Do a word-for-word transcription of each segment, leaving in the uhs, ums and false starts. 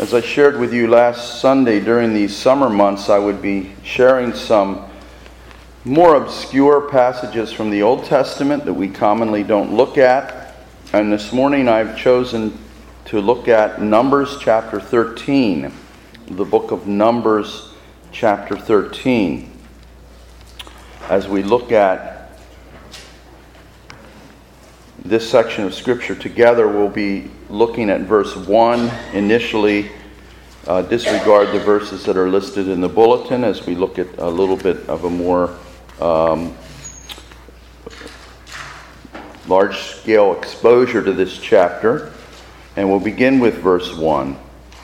As I shared with you last Sunday, during these summer months, I would be sharing some more obscure passages from the Old Testament that we commonly don't look at. And this morning I've chosen to look at Numbers chapter thirteen, the book of Numbers chapter thirteen. As we look at this section of Scripture together, we'll be looking at verse one initially. Uh, disregard the verses that are listed in the bulletin as we look at a little bit of a more um, large-scale exposure to this chapter. And we'll begin with verse one.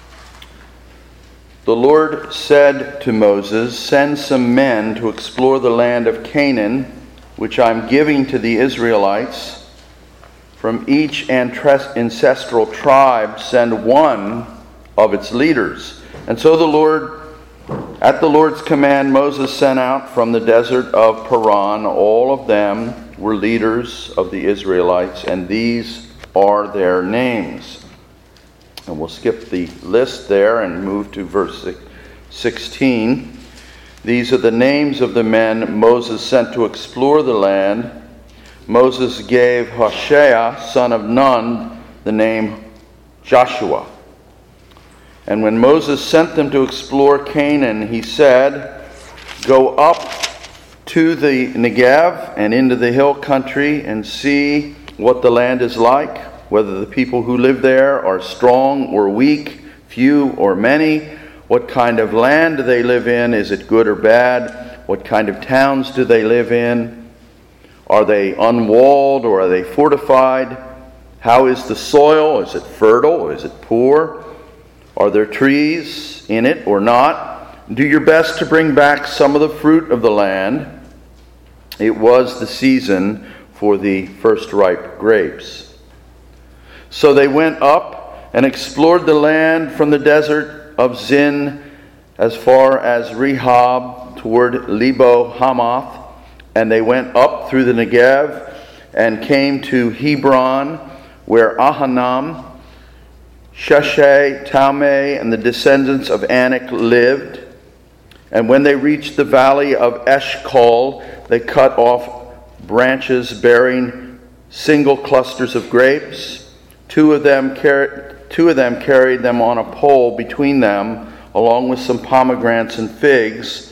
The Lord said to Moses, "Send some men to explore the land of Canaan, which I'm giving to the Israelites. From each ancestral tribe send one of its leaders." And so the Lord, at the Lord's command, Moses sent out from the desert of Paran. All of them were leaders of the Israelites, and these are their names. And we'll skip the list there and move to verse sixteen. These are the names of the men Moses sent to explore the land. Moses gave Hoshea, son of Nun, the name Joshua. And when Moses sent them to explore Canaan, he said, "Go up to the Negev and into the hill country and see what the land is like, whether the people who live there are strong or weak, few or many, what kind of land do they live in, is it good or bad, what kind of towns do they live in, are they unwalled or are they fortified, how is the soil, is it fertile or is it poor? Are there trees in it or not? Do your best to bring back some of the fruit of the land." It was the season for the first ripe grapes. So they went up and explored the land from the desert of Zin as far as Rehob toward Lebo Hamath. And they went up through the Negev and came to Hebron, where Ahimam, Sheshai, Talmai, and the descendants of Anak lived. And when they reached the valley of Eshcol, they cut off branches bearing single clusters of grapes. Two of them carried, two of them carried them on a pole between them, along with some pomegranates and figs.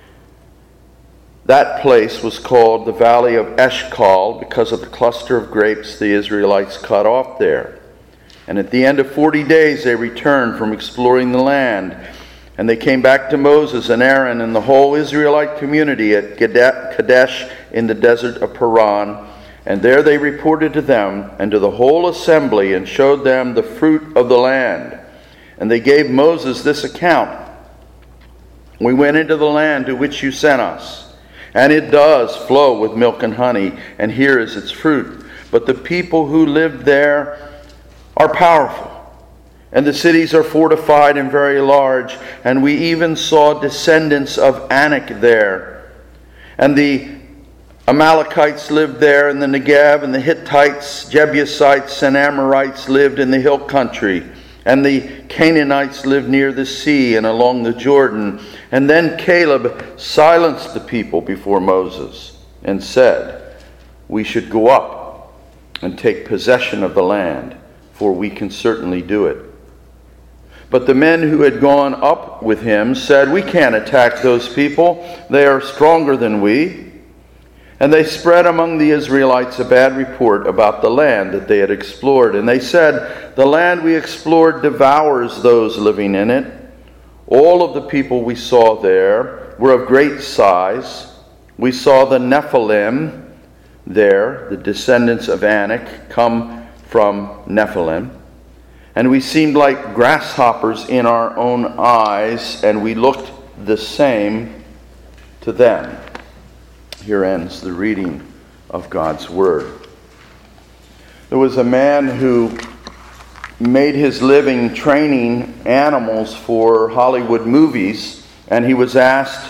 That place was called the Valley of Eshcol because of the cluster of grapes the Israelites cut off there. And at the end of forty days they returned from exploring the land. And they came back to Moses and Aaron and the whole Israelite community at Kadesh in the desert of Paran. And there they reported to them and to the whole assembly and showed them the fruit of the land. And they gave Moses this account: "We went into the land to which you sent us, and it does flow with milk and honey, and here is its fruit. But the people who lived there are powerful, and the cities are fortified and very large, and we even saw descendants of Anak there. And the Amalekites lived there in the Negev, and the Hittites, Jebusites, and Amorites lived in the hill country, and the Canaanites lived near the sea and along the Jordan." And then Caleb silenced the people before Moses and said, "We should go up and take possession of the land, for we can certainly do it." But the men who had gone up with him said, "We can't attack those people. They are stronger than we." And they spread among the Israelites a bad report about the land that they had explored. And they said, "The land we explored devours those living in it. All of the people we saw there were of great size. We saw the Nephilim there, the descendants of Anak, come from Nephilim. And we seemed like grasshoppers in our own eyes, and we looked the same to them." Here ends the reading of God's Word. There was a man who made his living training animals for Hollywood movies, and he was asked,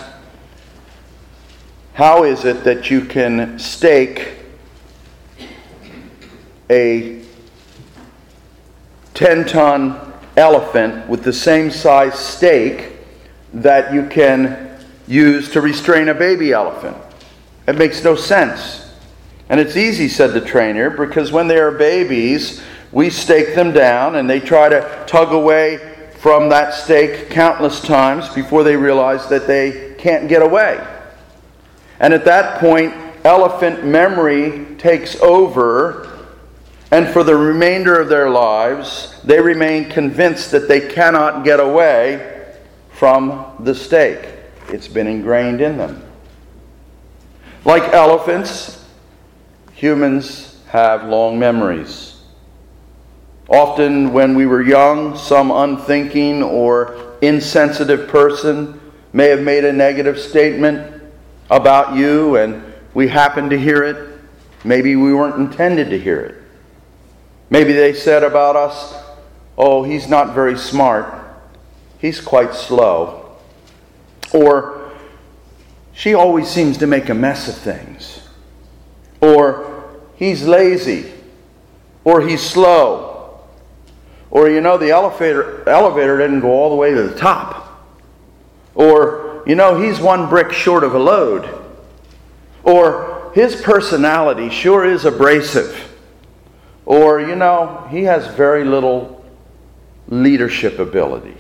"How is it that you can stake a ten-ton elephant with the same size stake that you can use to restrain a baby elephant. It makes no sense. And it's easy, said the trainer, because when they are babies, we stake them down and they try to tug away from that stake countless times before they realize that they can't get away. And at that point, elephant memory takes over, and for the remainder of their lives, they remain convinced that they cannot get away from the stake. It's been ingrained in them. Like elephants, humans have long memories. Often when we were young, some unthinking or insensitive person may have made a negative statement about you and we happened to hear it. Maybe we weren't intended to hear it. Maybe they said about us, "Oh, he's not very smart. He's quite slow." Or, "She always seems to make a mess of things." Or, "He's lazy." Or, "He's slow." Or, "You know, the elevator, elevator didn't go all the way to the top." Or, "You know, he's one brick short of a load." Or, "His personality sure is abrasive." Or, "You know, he has very little leadership ability."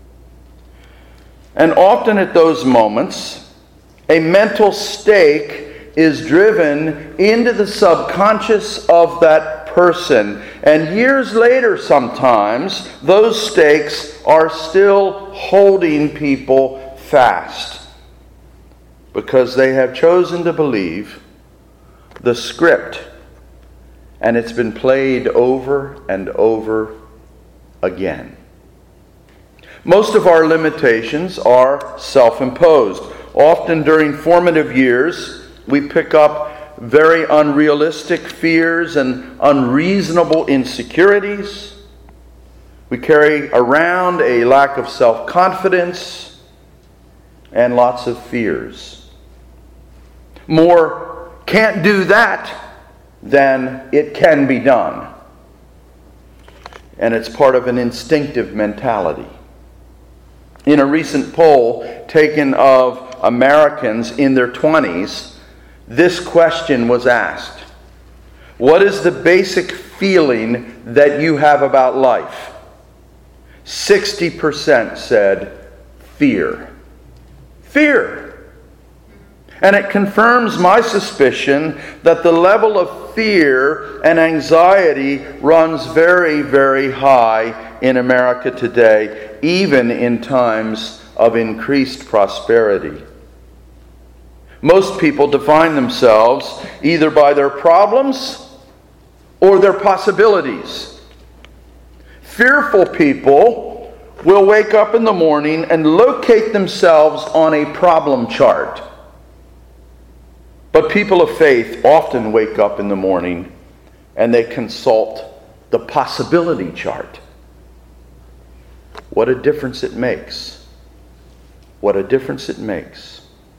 And often at those moments, a mental stake is driven into the subconscious of that person. And years later sometimes, those stakes are still holding people fast because they have chosen to believe the script, and it's been played over and over again. Most of our limitations are self-imposed. Often during formative years, we pick up very unrealistic fears and unreasonable insecurities. We carry around a lack of self-confidence and lots of fears. More can't do that than it can be done. And it's part of an instinctive mentality. In a recent poll taken of Americans in their twenties, this question was asked: what is the basic feeling that you have about life? sixty percent said fear. Fear. And it confirms my suspicion that the level of fear and anxiety runs very, very high in America today, even in times of increased prosperity. Most people define themselves either by their problems or their possibilities. Fearful people will wake up in the morning and locate themselves on a problem chart. But people of faith often wake up in the morning and they consult the possibility chart. What a difference it makes. What a difference it makes.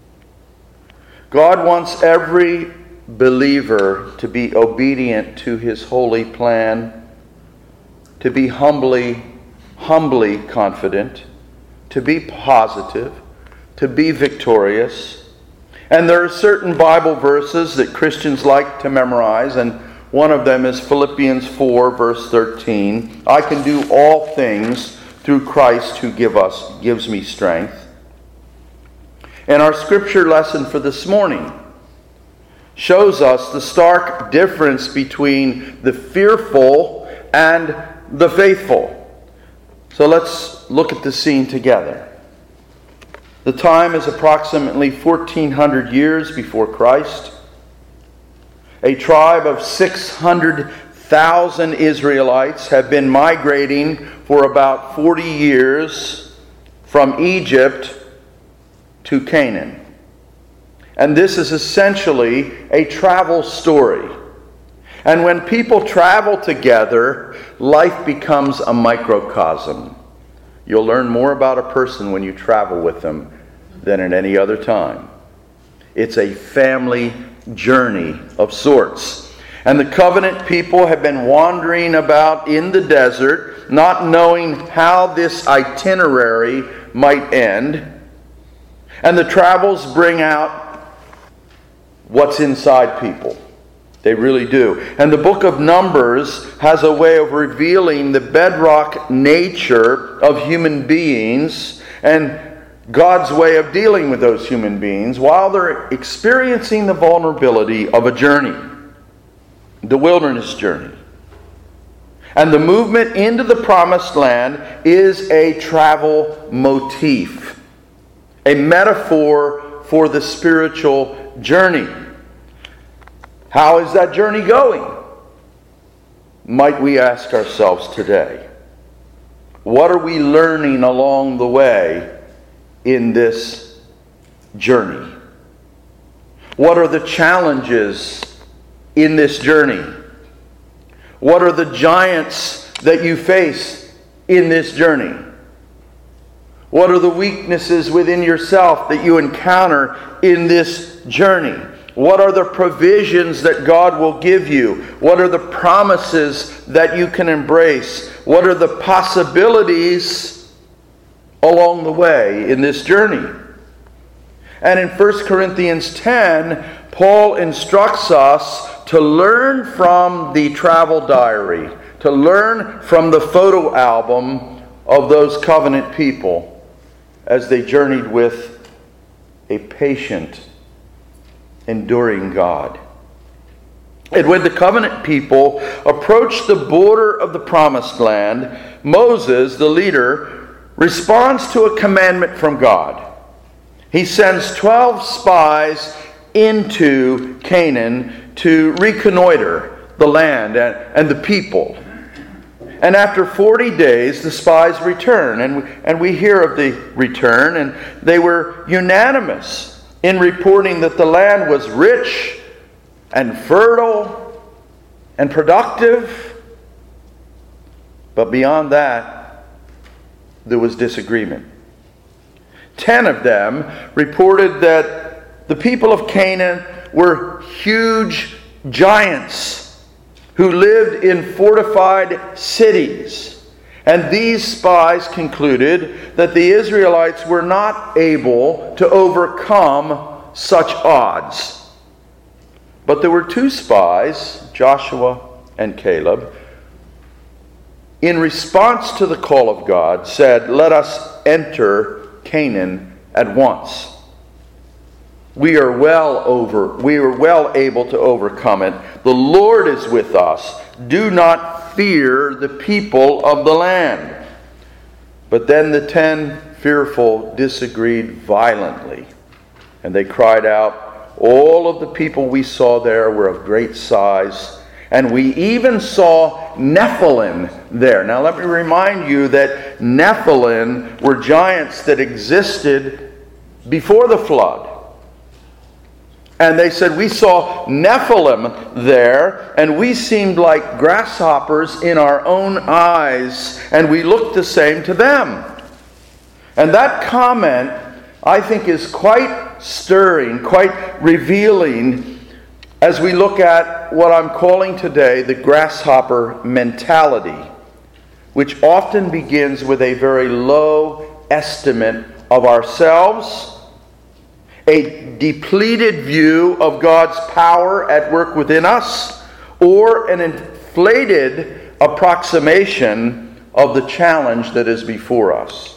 God wants every believer to be obedient to His holy plan, to be humbly, humbly confident, to be positive, to be victorious. And there are certain Bible verses that Christians like to memorize, and one of them is Philippians four, verse thirteen. I can do all things through Christ who give us, gives me strength. And our scripture lesson for this morning shows us the stark difference between the fearful and the faithful. So let's look at the scene together. The time is approximately fourteen hundred years before Christ. A tribe of six hundred thousand Israelites have been migrating for about forty years from Egypt to Canaan. And this is essentially a travel story. And when people travel together, life becomes a microcosm. You'll learn more about a person when you travel with them than at any other time. It's a family journey of sorts. And the covenant people have been wandering about in the desert, not knowing how this itinerary might end. And the travels bring out what's inside people. They really do. And the book of Numbers has a way of revealing the bedrock nature of human beings and God's way of dealing with those human beings while they're experiencing the vulnerability of a journey, the wilderness journey. And the movement into the promised land is a travel motif, a metaphor for the spiritual journey. How is that journey going? Might we ask ourselves today. What are we learning along the way in this journey? What are the challenges in this journey? What are the giants that you face in this journey? What are the weaknesses within yourself that you encounter in this journey? What are the provisions that God will give you? What are the promises that you can embrace? What are the possibilities along the way in this journey? And in First Corinthians ten, Paul instructs us to learn from the travel diary, to learn from the photo album of those covenant people as they journeyed with a patient, enduring God. And when the covenant people approach the border of the promised land, Moses, the leader, responds to a commandment from God. He sends twelve spies into Canaan to reconnoiter the land and, and the people. And after forty days, the spies return. And we, and we hear of the return, and they were unanimous in reporting that the land was rich and fertile and productive. But beyond that, there was disagreement. Ten of them reported that the people of Canaan were huge giants who lived in fortified cities. And these spies concluded that the Israelites were not able to overcome such odds. But there were two spies, Joshua and Caleb, in response to the call of God, said, "Let us enter Canaan at once. We are well over, we are well able to overcome it. The Lord is with us. Do not fear the people of the land." But then the ten fearful disagreed violently, and they cried out, "All of the people we saw there were of great size, and we even saw Nephilim there." Now let me remind you that Nephilim were giants that existed before the flood. And they said, "We saw Nephilim there, and we seemed like grasshoppers in our own eyes, and we looked the same to them." And that comment, I think, is quite stirring, quite revealing as we look at what I'm calling today the grasshopper mentality, which often begins with a very low estimate of ourselves, a depleted view of God's power at work within us, or an inflated approximation of the challenge that is before us.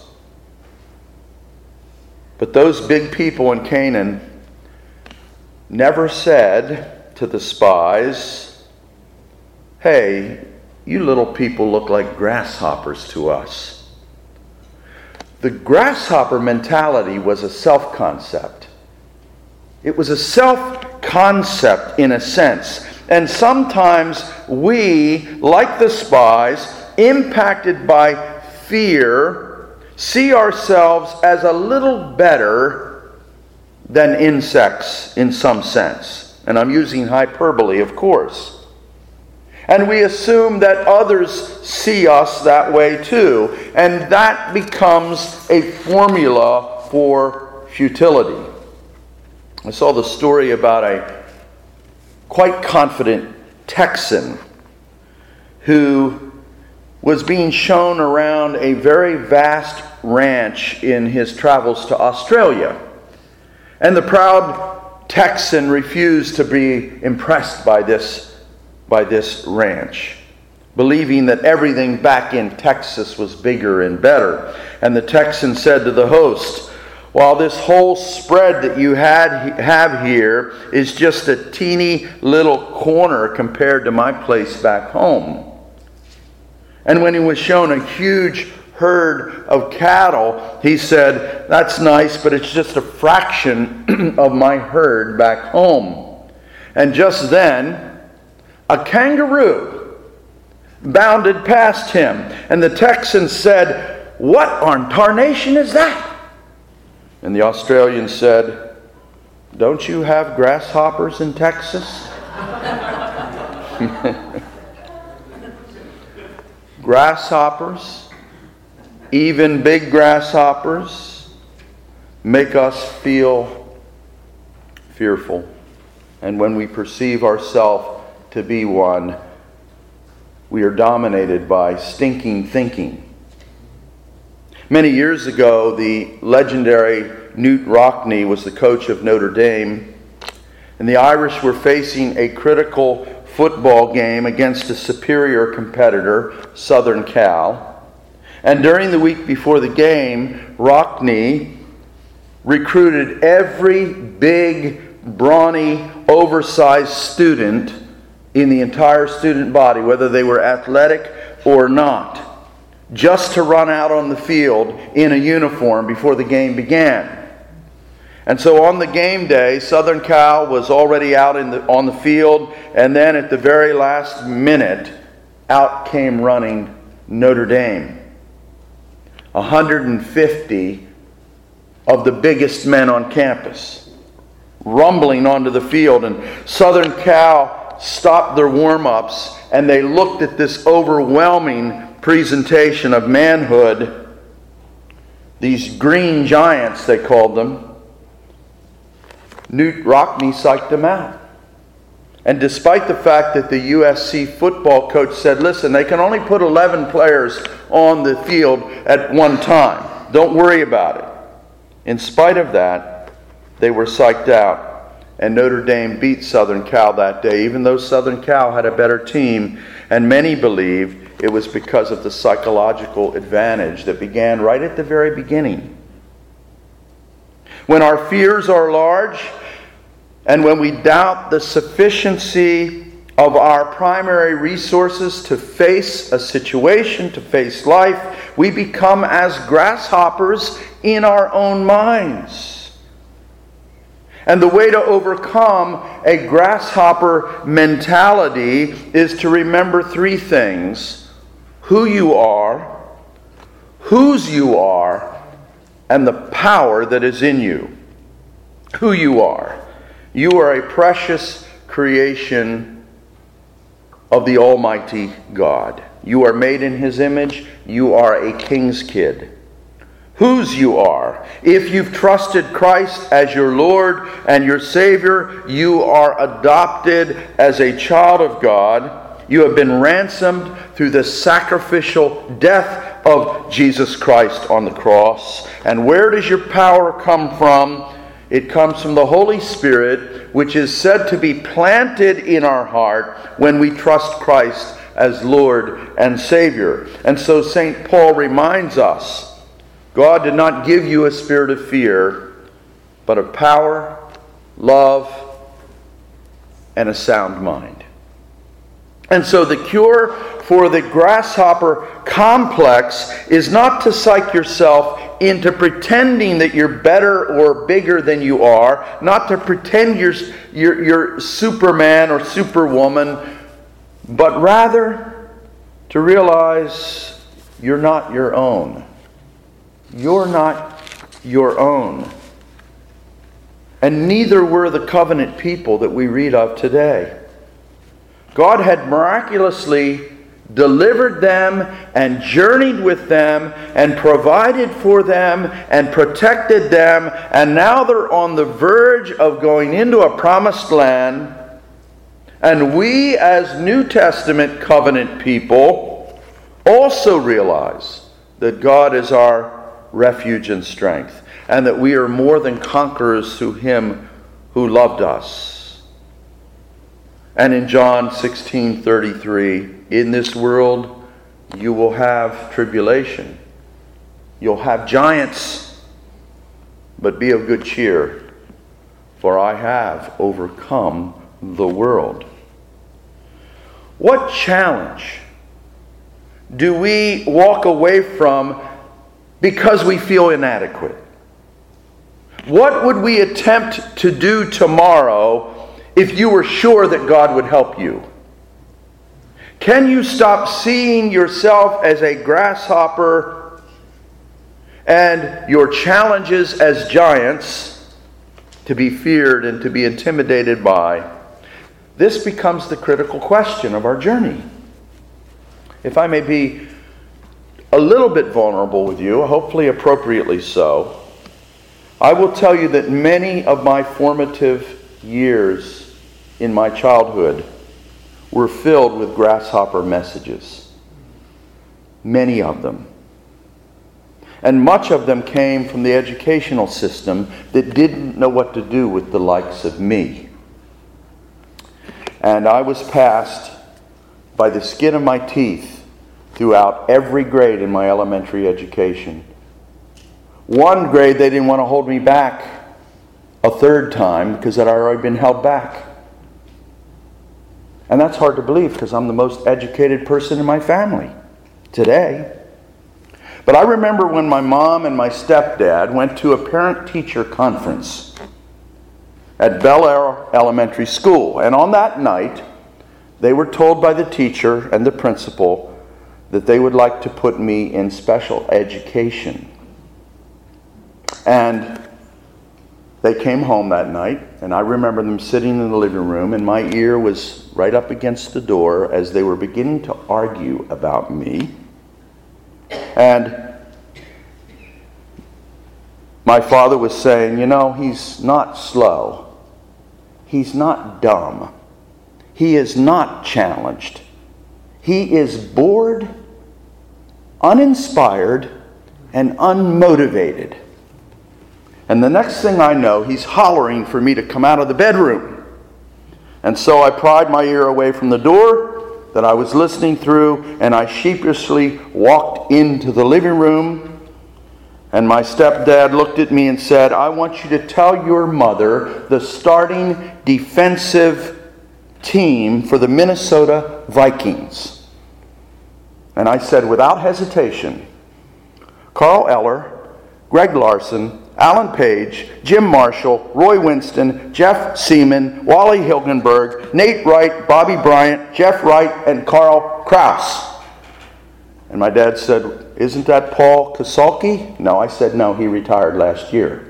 But those big people in Canaan never said to the spies, "Hey, you little people look like grasshoppers to us." The grasshopper mentality was a self-concept. It was a self-concept in a sense. And sometimes we, like the spies, impacted by fear, see ourselves as a little better than insects in some sense. And I'm using hyperbole, of course. And we assume that others see us that way too. And that becomes a formula for futility. I saw the story about a quite confident Texan who was being shown around a very vast ranch in his travels to Australia. And the proud Texan refused to be impressed by this, by this ranch, believing that everything back in Texas was bigger and better. And the Texan said to the host, "While this whole spread that you had have here is just a teeny little corner compared to my place back home." And when he was shown a huge herd of cattle, he said, "That's nice, but it's just a fraction of my herd back home." And just then, a kangaroo bounded past him. And the Texan said, "What on tarnation is that?" And the Australian said, "Don't you have grasshoppers in Texas?" Grasshoppers, even big grasshoppers, make us feel fearful. And when we perceive ourselves to be one, we are dominated by stinking thinking. Many years ago, the legendary Knute Rockne was the coach of Notre Dame, and the Irish were facing a critical football game against a superior competitor, Southern Cal. And during the week before the game, Rockne recruited every big, brawny, oversized student in the entire student body, whether they were athletic or not, just to run out on the field in a uniform before the game began. And so on the game day, Southern Cal was already out in the, on the field, and then at the very last minute, out came running Notre Dame. one hundred fifty of the biggest men on campus, rumbling onto the field, and Southern Cal stopped their warm-ups, and they looked at this overwhelming presentation of manhood. These green giants, they called them. Knute Rockne psyched them out. And despite the fact that the U S C football coach said, "Listen, they can only put eleven players on the field at one time. Don't worry about it." In spite of that, they were psyched out. And Notre Dame beat Southern Cal that day, even though Southern Cal had a better team. And many believe it was because of the psychological advantage that began right at the very beginning. When our fears are large, and when we doubt the sufficiency of our primary resources to face a situation, to face life, we become as grasshoppers in our own minds. And the way to overcome a grasshopper mentality is to remember three things: who you are, whose you are, and the power that is in you. Who you are. You are a precious creation of the Almighty God. You are made in His image. You are a king's kid. Whose you are. If you've trusted Christ as your Lord and your Savior, you are adopted as a child of God. You have been ransomed through the sacrificial death of Jesus Christ on the cross. And where does your power come from? It comes from the Holy Spirit, which is said to be planted in our heart when we trust Christ as Lord and Savior. And so Saint Paul reminds us, God did not give you a spirit of fear, but of power, love, and a sound mind. And so the cure for the grasshopper complex is not to psych yourself into pretending that you're better or bigger than you are, not to pretend you're, you're, you're Superman or Superwoman, but rather to realize you're not your own. You're not your own. And neither were the covenant people that we read of today. God had miraculously delivered them and journeyed with them and provided for them and protected them, and now they're on the verge of going into a promised land. And we, as New Testament covenant people, also realize that God is our refuge and strength, and that we are more than conquerors through Him who loved us. And in John sixteen thirty-three, in this world you will have tribulation. You'll have giants, but be of good cheer, for I have overcome the world. What challenge do we walk away from because we feel inadequate? What would we attempt to do tomorrow if you were sure that God would help you? Can you stop seeing yourself as a grasshopper and your challenges as giants to be feared and to be intimidated by? This becomes the critical question of our journey. If I may be a little bit vulnerable with you, hopefully appropriately so, I will tell you that many of my formative years in my childhood were filled with grasshopper messages. Many of them. And much of them came from the educational system that didn't know what to do with the likes of me. And I was passed by the skin of my teeth throughout every grade in my elementary education. One grade, they didn't want to hold me back a third time because I'd already been held back. And that's hard to believe because I'm the most educated person in my family today. But I remember when my mom and my stepdad went to a parent-teacher conference at Bel Air Elementary School. And on that night, they were told by the teacher and the principal that they would like to put me in special education. And they came home that night, and I remember them sitting in the living room, and my ear was right up against the door as they were beginning to argue about me. And my father was saying, you know, he's not slow. He's not dumb. He is not challenged. He is bored, uninspired, and unmotivated. And the next thing I know, he's hollering for me to come out of the bedroom. And so I pried my ear away from the door that I was listening through, and I sheepishly walked into the living room. And my stepdad looked at me and said, I want you to tell your mother the starting defensive team for the Minnesota Vikings. And I said, without hesitation, Carl Eller, Greg Larson, Alan Page, Jim Marshall, Roy Winston, Jeff Seaman, Wally Hilgenberg, Nate Wright, Bobby Bryant, Jeff Wright, and Carl Kraus. And my dad said, isn't that Paul Kasalki? No, I said, no, he retired last year.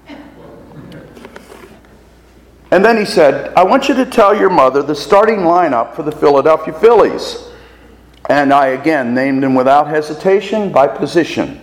And then he said, I want you to tell your mother the starting lineup for the Philadelphia Phillies. And I again named them without hesitation by position.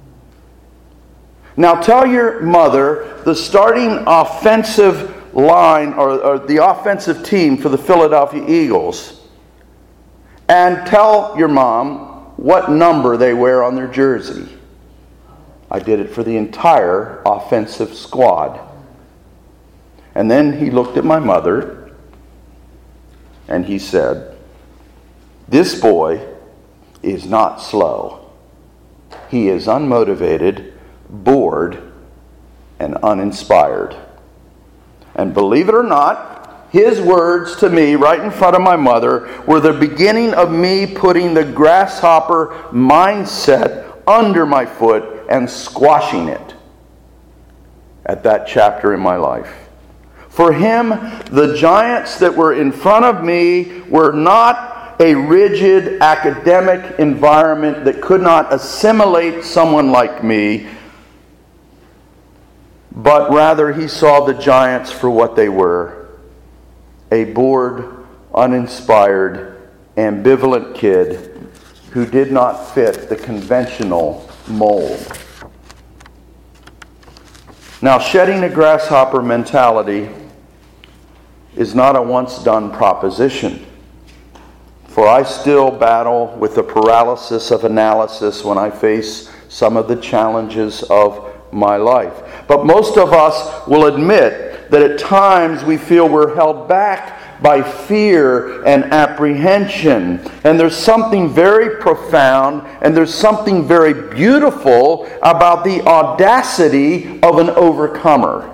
Now tell your mother the starting offensive line or, or the offensive team for the Philadelphia Eagles. And tell your mom what number they wear on their jersey. I did it for the entire offensive squad. And then he looked at my mother and he said, this boy is not slow. He is unmotivated, bored, and uninspired. And believe it or not, his words to me right in front of my mother were the beginning of me putting the grasshopper mindset under my foot and squashing it at that chapter in my life. For him, the giants that were in front of me were not a rigid academic environment that could not assimilate someone like me, but rather he saw the giants for what they were. A bored, uninspired, ambivalent kid who did not fit the conventional mold. Now, shedding a grasshopper mentality is not a once-done proposition. For I still battle with the paralysis of analysis when I face some of the challenges of my life. But most of us will admit that at times we feel we're held back by fear and apprehension. And there's something very profound and there's something very beautiful about the audacity of an overcomer.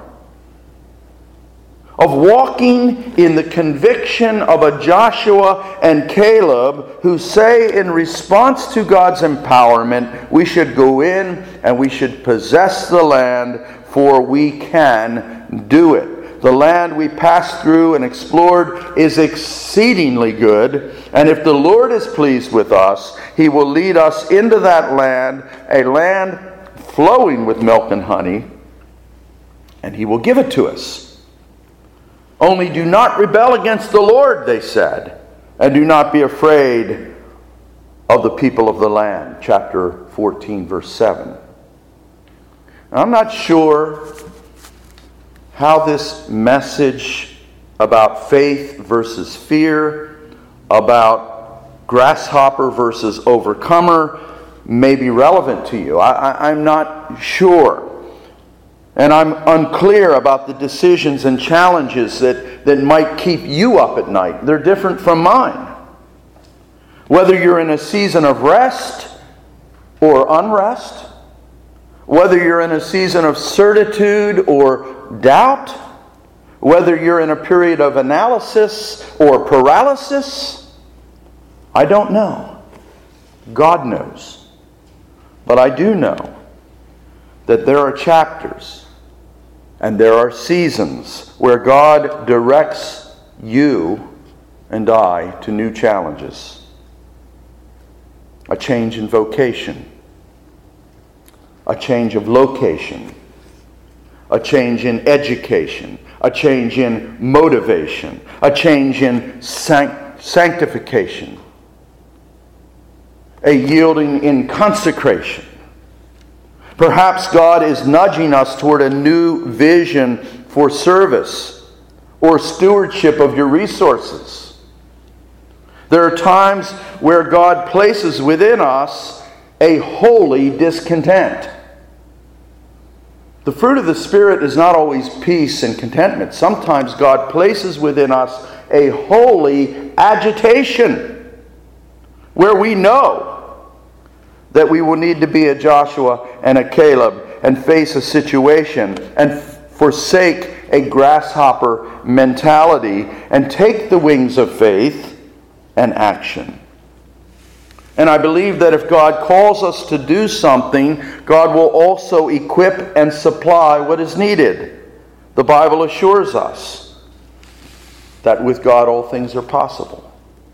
Of walking in the conviction of a Joshua and Caleb who say in response to God's empowerment, we should go in and we should possess the land, for we can do it. The land we passed through and explored is exceedingly good, and if the Lord is pleased with us, He will lead us into that land, a land flowing with milk and honey, and He will give it to us. Only do not rebel against the Lord, they said, and do not be afraid of the people of the land. Chapter fourteen, verse seven. Now, I'm not sure how this message about faith versus fear, about grasshopper versus overcomer, may be relevant to you. I, I, I'm not sure. And I'm unclear about the decisions and challenges that, that might keep you up at night. They're different from mine. Whether you're in a season of rest or unrest, whether you're in a season of certitude or doubt, whether you're in a period of analysis or paralysis, I don't know. God knows. But I do know that there are chapters and there are seasons where God directs you and I to new challenges. A change in vocation. A change of location. A change in education. A change in motivation. A change in sanct- sanctification. A yielding in consecration. Perhaps God is nudging us toward a new vision for service or stewardship of your resources. There are times where God places within us a holy discontent. The fruit of the Spirit is not always peace and contentment. Sometimes God places within us a holy agitation where we know that we will need to be a Joshua and a Caleb and face a situation and forsake a grasshopper mentality and take the wings of faith and action. And I believe that if God calls us to do something, God will also equip and supply what is needed. The Bible assures us that with God all things are possible.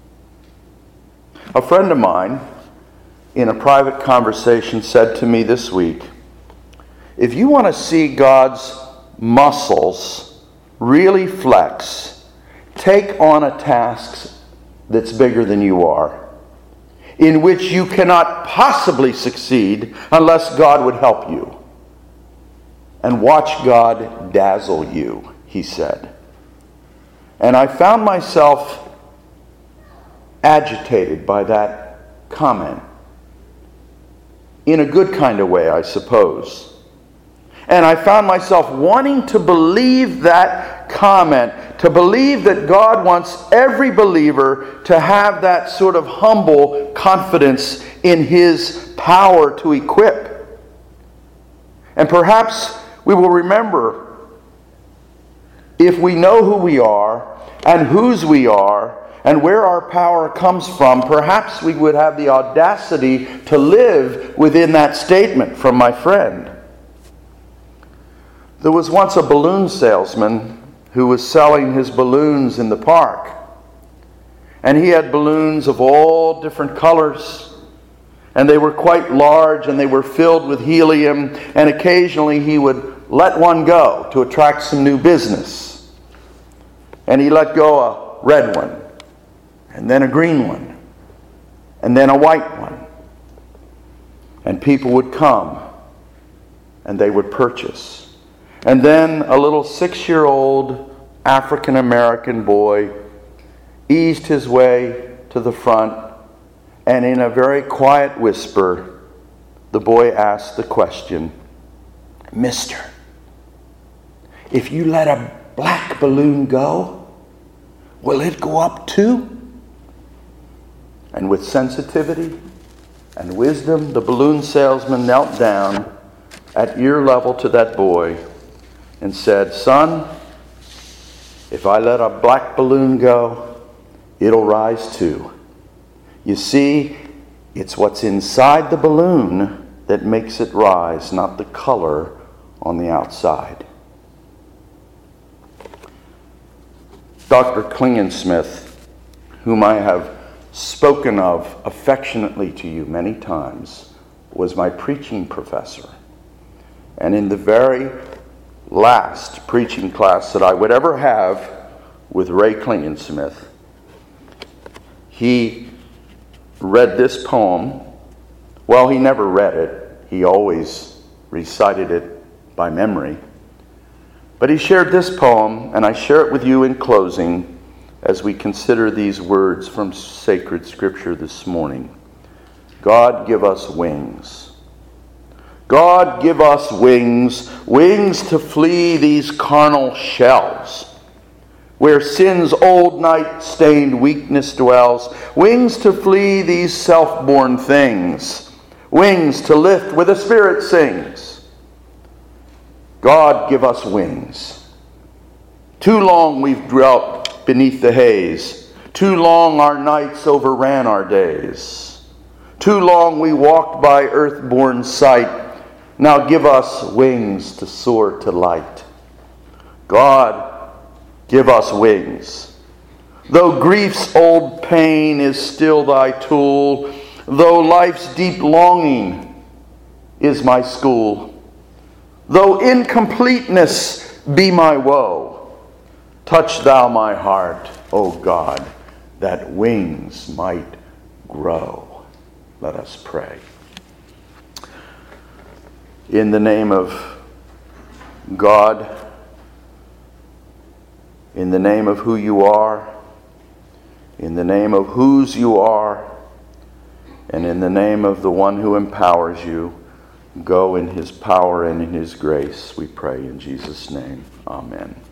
A friend of mine, in a private conversation, said to me this week, if you want to see God's muscles really flex, take on a task that's bigger than you are, in which you cannot possibly succeed unless God would help you. And watch God dazzle you, he said. And I found myself agitated by that comment. In a good kind of way, I suppose. And I found myself wanting to believe that comment, to believe that God wants every believer to have that sort of humble confidence in His power to equip. And perhaps we will remember, if we know who we are and whose we are, and where our power comes from, perhaps we would have the audacity to live within that statement from my friend. There was once a balloon salesman who was selling his balloons in the park. And he had balloons of all different colors. And they were quite large and they were filled with helium. And occasionally he would let one go to attract some new business. And he let go a red one. And then a green one, and then a white one. And people would come, and they would purchase. And then a little six-year-old African-American boy eased his way to the front, and in a very quiet whisper, the boy asked the question, "Mister, if you let a black balloon go, will it go up too?" And with sensitivity and wisdom, the balloon salesman knelt down at ear level to that boy and said, "Son, if I let a black balloon go, it'll rise too. You see, it's what's inside the balloon that makes it rise, not the color on the outside." Doctor Klingensmith, whom I have spoken of affectionately to you many times, was my preaching professor. And in the very last preaching class that I would ever have with Ray Klingensmith, he read this poem. Well, he never read it. He always recited it by memory. But he shared this poem, and I share it with you in closing as we consider these words from sacred scripture this morning. God, give us wings. God, give us wings, wings to flee these carnal shells, where sin's old night-stained weakness dwells, wings to flee these self-born things, wings to lift where the Spirit sings. God, give us wings. Too long we've dwelt beneath the haze. Too long our nights overran our days. Too long we walked by earth-born sight. Now give us wings to soar to light. God, give us wings. Though grief's old pain is still thy tool, though life's deep longing is my school, though incompleteness be my woe, touch thou my heart, O God, that wings might grow. Let us pray. In the name of God, in the name of who you are, in the name of whose you are, and in the name of the one who empowers you, go in his power and in his grace, we pray in Jesus' name. Amen.